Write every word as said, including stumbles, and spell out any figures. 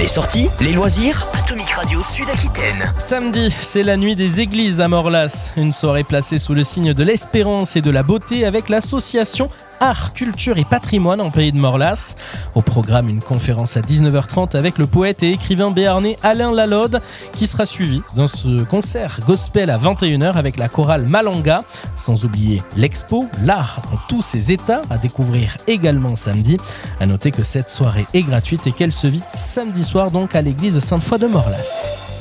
Les sorties, les loisirs, Atomic Radio Sud-Aquitaine. Samedi, c'est la nuit des églises à Morlas. Une soirée placée sous le signe de l'espérance et de la beauté avec l'association Art, Culture et Patrimoine en Pays de Morlas. Au programme, une conférence à dix-neuf heures trente avec le poète et écrivain béarnais Alain Lalode qui sera suivi d'un concert gospel à vingt et une heures avec la chorale Malanga. Sans oublier l'expo, l'art dans tous ses états à découvrir également samedi. À noter que cette soirée est gratuite et qu'elle se vit samedi soir donc à l'église Sainte-Foy de Morlas.